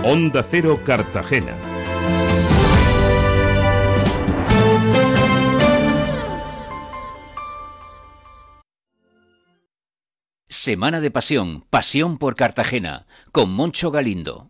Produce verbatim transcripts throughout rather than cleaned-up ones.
Onda Cero Cartagena. Semana de Pasión, Pasión por Cartagena, con Moncho Galindo.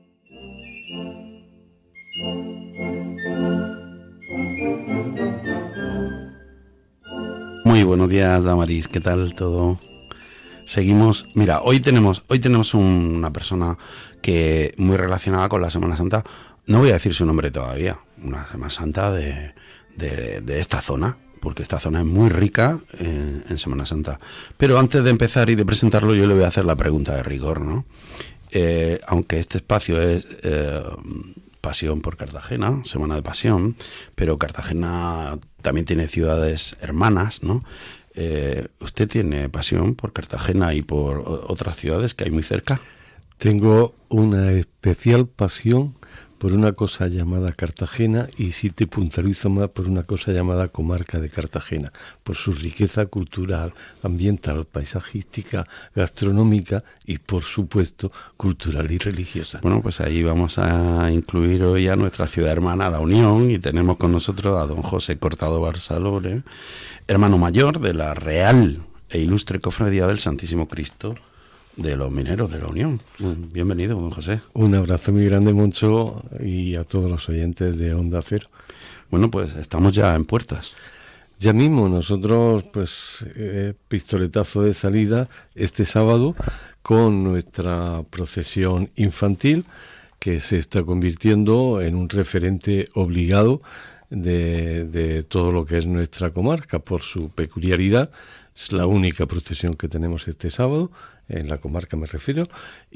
Muy buenos días, Damaris, ¿qué tal todo? Seguimos, mira, hoy tenemos hoy tenemos un, una persona que muy relacionada con la Semana Santa. No voy a decir su nombre todavía, una Semana Santa de, de, de esta zona, porque esta zona es muy rica en, en Semana Santa. Pero antes de empezar y de presentarlo, yo le voy a hacer la pregunta de rigor, ¿no? Eh, aunque este espacio es eh, Pasión por Cartagena, Semana de Pasión, pero Cartagena también tiene ciudades hermanas, ¿no? Eh, ¿Usted tiene pasión por Cartagena y por otras ciudades que hay muy cerca? Tengo una especial pasión por una cosa llamada Cartagena, y si te puntualizo más, por una cosa llamada Comarca de Cartagena, por su riqueza cultural, ambiental, paisajística, gastronómica y, por supuesto, cultural y religiosa. Bueno, pues ahí vamos a incluir hoy a nuestra ciudad hermana, La Unión, y tenemos con nosotros a don José Cortado Barsalore, hermano mayor de la Real e Ilustre Cofradía del Santísimo Cristo de los Mineros de La Unión. Bienvenido, don José. Un abrazo muy grande, Moncho, y a todos los oyentes de Onda Cero. Bueno, pues estamos ya en puertas. Ya mismo nosotros, pues, eh, pistoletazo de salida este sábado con nuestra procesión infantil, que se está convirtiendo en un referente obligado de, de todo lo que es nuestra comarca, por su peculiaridad. Es la única procesión que tenemos este sábado, en la comarca me refiero,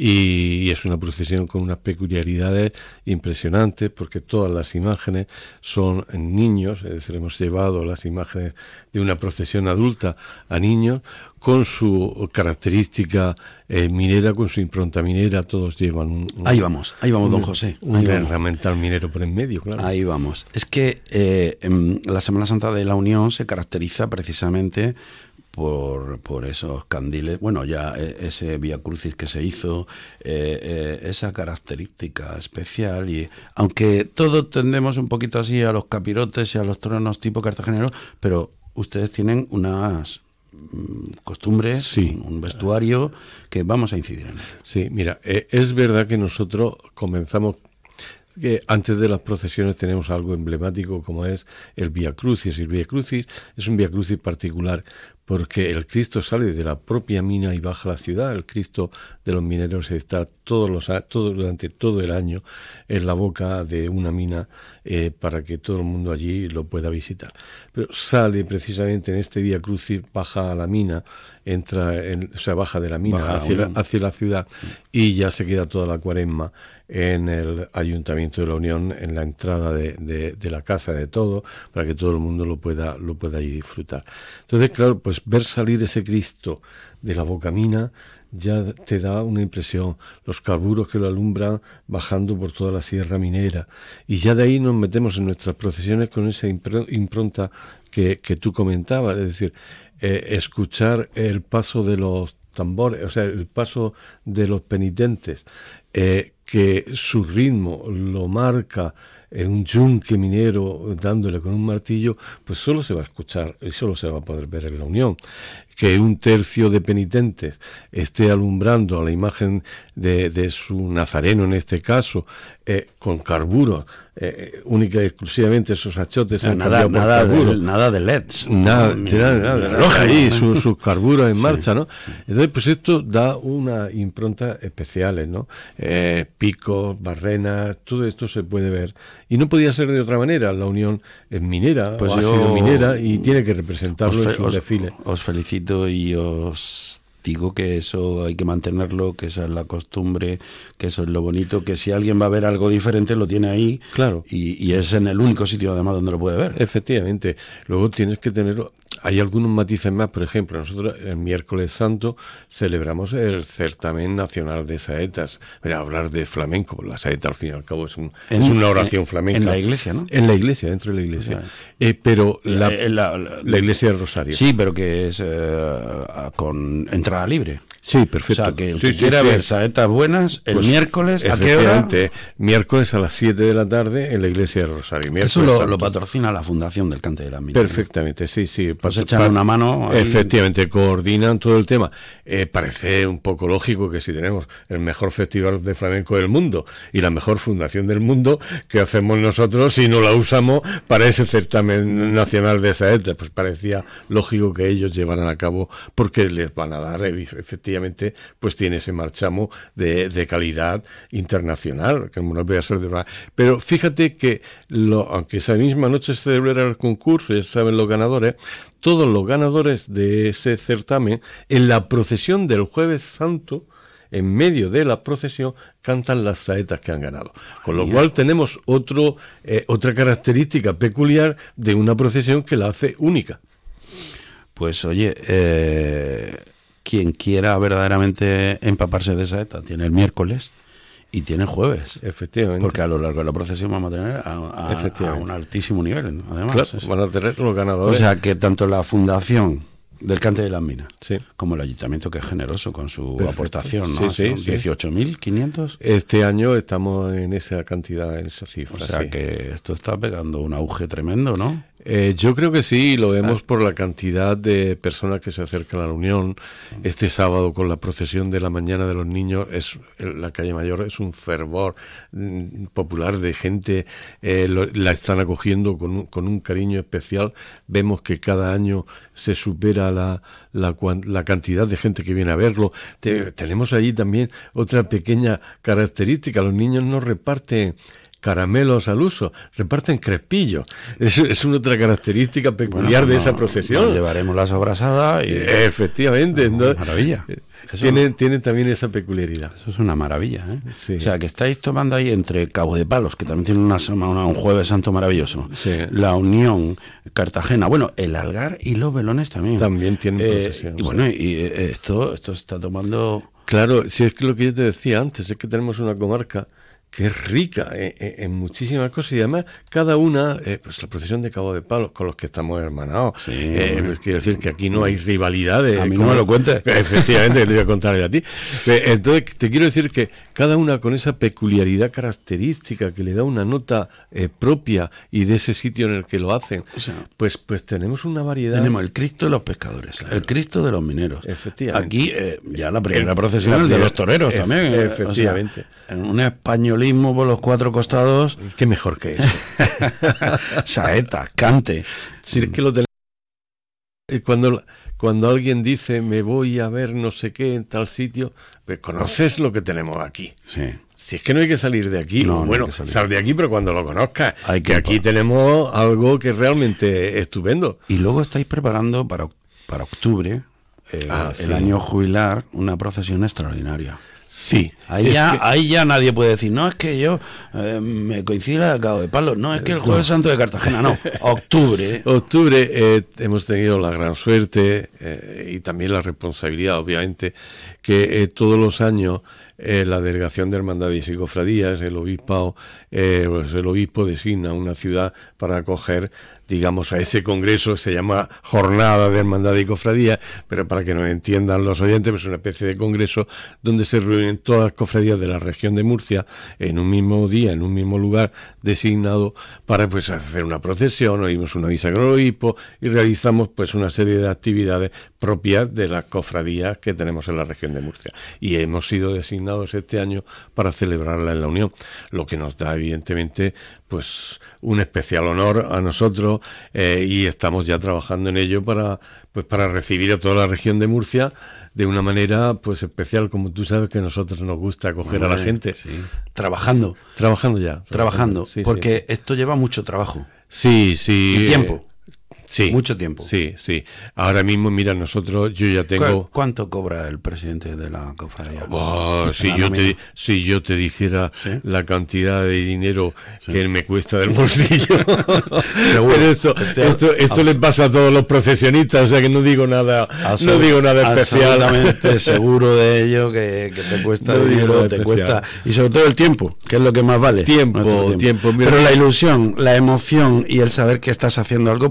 y es una procesión con unas peculiaridades impresionantes, porque todas las imágenes son niños, es decir, hemos llevado las imágenes de una procesión adulta a niños, con su característica eh, minera, con su impronta minera. Todos llevan un... un ahí vamos, ahí vamos, don José. Un herramental minero por en medio, claro. Ahí vamos. Es que eh, la Semana Santa de la Unión se caracteriza precisamente por por esos candiles, bueno, ya ese Vía Crucis que se hizo, eh, eh, esa característica especial, y aunque todos tendemos un poquito así a los capirotes y a los tronos tipo cartageneros, pero ustedes tienen unas mm, costumbres, sí, un, un vestuario que vamos a incidir en él. Sí, mira, eh, es verdad que nosotros comenzamos... que antes de las procesiones tenemos algo emblemático como es el Vía Crucis. El Vía Crucis es un Vía Crucis particular porque el Cristo sale de la propia mina y baja a la ciudad. El Cristo de los mineros está todos los todo, durante todo el año en la boca de una mina eh, para que todo el mundo allí lo pueda visitar. Pero sale precisamente en este Vía Crucis, baja a la mina, entra en, o sea, baja de la mina baja hacia, la, hacia la ciudad, y ya se queda toda la cuaresma en el Ayuntamiento de la Unión, en la entrada de, de, de la casa de todo, para que todo el mundo lo pueda lo pueda ir disfrutar. Entonces, claro, pues ver salir ese Cristo de la boca mina ya te da una impresión, los carburos que lo alumbran bajando por toda la sierra minera, y ya de ahí nos metemos en nuestras procesiones con esa impronta que, que tú comentabas, es decir, eh, escuchar el paso de los tambores, o sea, el paso de los penitentes, eh, que su ritmo lo marca en un yunque minero dándole con un martillo, pues solo se va a escuchar y solo se va a poder ver en la Unión. Que un tercio de penitentes esté alumbrando a la imagen de, de su nazareno, en este caso, eh, con carburos, eh, única y exclusivamente esos achotes han nada, cambiado por nada carburos. De, nada de L E Ds. Nada, no, nada, nada, nada, nada ahí, sus, sus carburos en sí. marcha, ¿no? Entonces, pues esto da una impronta especiales, ¿no? Eh, picos, barrenas, todo esto se puede ver. Y no podía ser de otra manera. La Unión es minera, pues o ha sido minera, y tiene que representarlo fe, en sus desfiles. Os felicito y os digo que eso hay que mantenerlo, que esa es la costumbre, que eso es lo bonito, que si alguien va a ver algo diferente lo tiene ahí, claro, y, y es en el único sitio además donde lo puede ver. Efectivamente. Luego tienes que tener, hay algunos matices más. Por ejemplo, nosotros el miércoles santo celebramos el certamen nacional de saetas. Mira, hablar de flamenco, la saeta al fin y al cabo es, un, en, es una oración en, flamenca. En la iglesia, ¿no? En la iglesia, dentro de la iglesia. O sea, eh, pero la, la, la, la iglesia del Rosario. Sí, pero que es eh, con entrada libre. Sí, perfecto. O sea, que el sí, que sí, quiera sí. ver saetas buenas, el Pues, miércoles, ¿a qué hora? efectivamente, miércoles a las siete de la tarde en la iglesia de Rosario. Eso Miércoles lo, santo. lo patrocina la Fundación del Cante de las Minas. Perfectamente, sí, sí. Pues Pa- echan pa- una mano ahí. Efectivamente, coordinan todo el tema. Eh, parece un poco lógico que si tenemos el mejor festival de flamenco del mundo y la mejor fundación del mundo, ¿qué hacemos nosotros si no la usamos para ese certamen nacional de saetas? Pues parecía lógico que ellos llevaran a cabo, porque les van a dar, eh, efectivamente, pues tiene ese marchamo de, de calidad internacional, que no puede ser de verdad. Pero fíjate que, lo, aunque esa misma noche se celebrara el concurso, ya saben los ganadores, todos los ganadores de ese certamen, en la procesión del Jueves Santo, en medio de la procesión, cantan las saetas que han ganado. Con lo cual tenemos otro, eh, otra característica peculiar de una procesión que la hace única. Pues oye, eh, quien quiera verdaderamente empaparse de saeta tiene el miércoles y tiene el jueves. Efectivamente. Porque a lo largo de la procesión vamos a tener a, a- a un altísimo nivel, además. Claro, Es- van a tener los o ganadores. sea que tanto la Fundación del Cante de las Minas Sí. como el Ayuntamiento, que es generoso con su Perfecto. aportación, ¿no? Sí, sí, Son sí. dieciocho mil quinientos. Este año estamos en esa cantidad, en esa cifra. O sea sí. que esto está pegando un auge tremendo, ¿no? Eh, yo creo que sí, lo vemos Ah. por la cantidad de personas que se acercan a la Unión. Este sábado con la procesión de la mañana de los niños, es la calle Mayor es un fervor mm, popular de gente, eh, lo- la están acogiendo con un, con un cariño especial. Vemos que cada año se supera la, la, cuan- la cantidad de gente que viene a verlo. Te- tenemos allí también otra pequeña característica, los niños no reparten caramelos al uso, reparten crespillos. Es, es una otra característica peculiar Bueno, de no- esa procesión. nos llevaremos la sobrasada y Eh, Efectivamente. ¿no? maravilla. Eso- Tiene, tiene también esa peculiaridad. Eso es una maravilla, ¿eh? Sí. O sea, que estáis tomando ahí entre Cabo de Palos, que también tiene una semana, un Jueves Santo maravilloso, Sí. la Unión, Cartagena, bueno, el Algar y los Velones también. También tienen Eh, procesión, Y sí. bueno, y eh, esto, esto está tomando... Claro, si es que lo que yo te decía antes, es que tenemos una comarca que es rica en, en- en muchísimas cosas y además cada una, eh, pues la procesión de Cabo de Palos con los que estamos hermanados, Sí, eh, hombre. pues quiere decir que aquí no hay rivalidades. A mí no como- me lo cuentes. Efectivamente, que te voy a contar a ti. Eh, Entonces, te quiero decir que cada una con esa peculiaridad característica que le da una nota eh, propia y de ese sitio en el que lo hacen, O sea, pues, pues tenemos una variedad. Tenemos el Cristo de los pescadores, el Cristo de los mineros. Efectivamente. Aquí eh, ya la primera El- procesión la el de primera- los toreros ef- también. eh, efectivamente. O sea, en un españolismo por los cuatro costados, Qué mejor que eso. saeta, cante. Si es que lo tenemos. eh, Cuando, cuando alguien dice me voy a ver no sé qué en tal sitio, pues conoces lo que tenemos aquí. Sí. Si es que no hay que salir de aquí, No, no hay bueno, que salir. sal de aquí, pero cuando lo conozcas, Hay que que aquí pa- tenemos algo que es realmente estupendo. Y luego estáis preparando para, para octubre, eh, Ah, el sí. año jubilar, una procesión extraordinaria. Sí, Ahí es ya, que- ahí ya nadie puede decir, no, es que yo eh, me coincide la de Cabo de Palos, no, es que el Jueves Santo de Cartagena, no, octubre. Octubre eh, hemos tenido la gran suerte eh, y también la responsabilidad, obviamente, que eh, todos los años eh, la Delegación de Hermandades y Cofradías, el obispado, eh, pues el obispo designa una ciudad para acoger, digamos, a ese congreso. Se llama Jornada de Hermandad y Cofradía, pero para que nos entiendan los oyentes, pues es una especie de congreso donde se reúnen todas las cofradías de la región de Murcia en un mismo día, en un mismo lugar designado para pues hacer una procesión, oímos una misa con el obispo y realizamos pues una serie de actividades propias de las cofradías que tenemos en la región de Murcia. Y hemos sido designados este año para celebrarla en la Unión, lo que nos da evidentemente pues un especial honor a nosotros eh, y estamos ya trabajando en ello para pues para recibir a toda la región de Murcia de una manera pues especial, como tú sabes que a nosotros nos gusta acoger a la Hombre, gente. sí. Trabajando, Trabajando ya. trabajando, Sí, sí. porque esto lleva mucho trabajo Sí, sí. y tiempo. Sí. Mucho tiempo. Sí, sí. Ahora mismo, mira, nosotros, yo ya ¿Cu- tengo... ¿Cuánto cobra el presidente de la cofradía? Oh, si, La yo nómina. te, si yo te dijera ¿Sí? la cantidad de dinero que me cuesta del bolsillo. Seguro. Pero esto, Este- esto, esto le pasa a todos los profesionistas, o sea que no digo nada, no Absolut- digo nada especial. Absolutamente seguro de ello, que, que te cuesta No digo dinero, nada te especial. cuesta, y sobre todo el tiempo, que es lo que más vale. Tiempo, Nuestro tiempo, mira. Pero la ilusión, la emoción y el saber que estás haciendo algo por tu pueblo.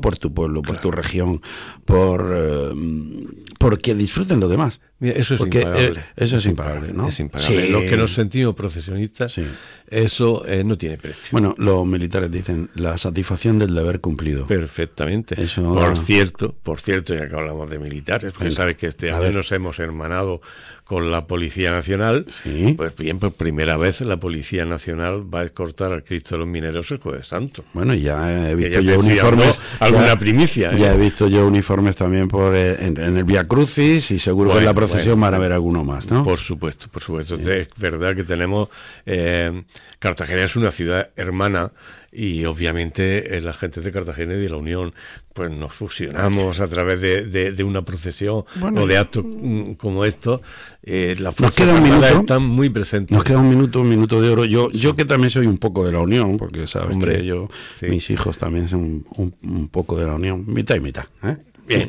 pueblo, por Claro. tu región, por eh, porque disfruten los demás. Mira, eso es Porque, impagable. eh, eso es impagable, ¿no? Es impagable. Sí. Los que nos sentimos profesionistas, Sí. eso eh, no tiene precio. Bueno, los militares dicen la satisfacción del deber cumplido. Perfectamente. Eso- Por cierto, por cierto, ya que hablamos de militares, porque Venga, sabes que este a año ver. nos hemos hermanado con la Policía Nacional. Sí. Pues bien, por primera vez la Policía Nacional va a escortar al Cristo de los Mineros el Jueves Santo. Bueno, y ya he Que visto ya yo te decía, uniformes. ¿no? Alguna ya- primicia, ¿eh? Ya he visto yo uniformes también por eh, en, en el Vía Crucis y seguro que en la Bueno, procesión bueno, van a haber alguno más, ¿no? Por supuesto, por supuesto. Es verdad que tenemos... Eh, Cartagena es una ciudad hermana y obviamente eh, la gente de Cartagena y de la Unión pues nos fusionamos a través de, de, de una procesión Bueno, o de actos mm, como estos. Eh, las Nos fuerzas queda un armadas minuto. están muy presentes. Nos queda un minuto, un minuto de oro. Yo, yo que también soy un poco de la Unión, porque sabes Hombre, que yo, sí. mis hijos también son un, un poco de la Unión, mitad y mitad, ¿eh? Bien.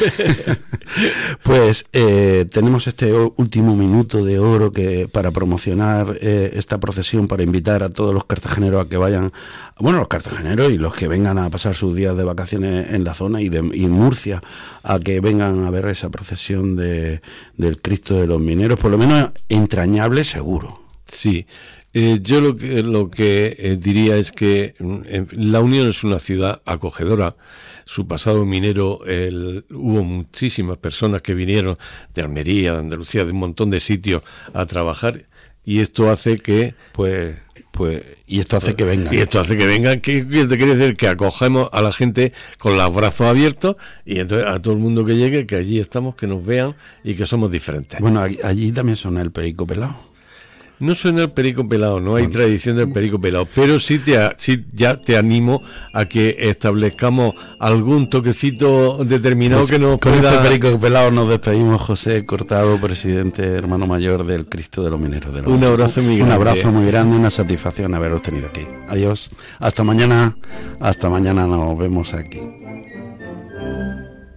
Pues eh, tenemos este o- último minuto de oro que para promocionar eh, esta procesión, para invitar a todos los cartageneros a que vayan, bueno, los cartageneros y los que vengan a pasar sus días de vacaciones en la zona y, de, y en Murcia, a que vengan a ver esa procesión de, del Cristo de los Mineros, por lo menos entrañable seguro. Sí. Eh, yo lo que, lo que eh, diría es que mm, en- La Unión es una ciudad acogedora. Su pasado minero, el- hubo muchísimas personas que vinieron de Almería, de Andalucía, de un montón de sitios a trabajar y esto hace que Pues, pues, y esto hace que vengan. y esto hace que vengan, que, que te quiere decir que acogemos a la gente con los brazos abiertos y entonces a todo el mundo que llegue, que allí estamos, que nos vean y que somos diferentes. Bueno, allí, allí también suena el perico pelado. No suena el perico pelado, no hay tradición del perico pelado, pero sí, te, a- sí ya te animo a que establezcamos algún toquecito determinado Pues que nos con pueda... este perico pelado nos despedimos. José Cortado, presidente, hermano mayor del Cristo de los Mineros. De la Un Unión. abrazo muy Un grande. abrazo muy grande, una satisfacción haberos tenido aquí. Adiós, hasta mañana, hasta mañana nos vemos aquí.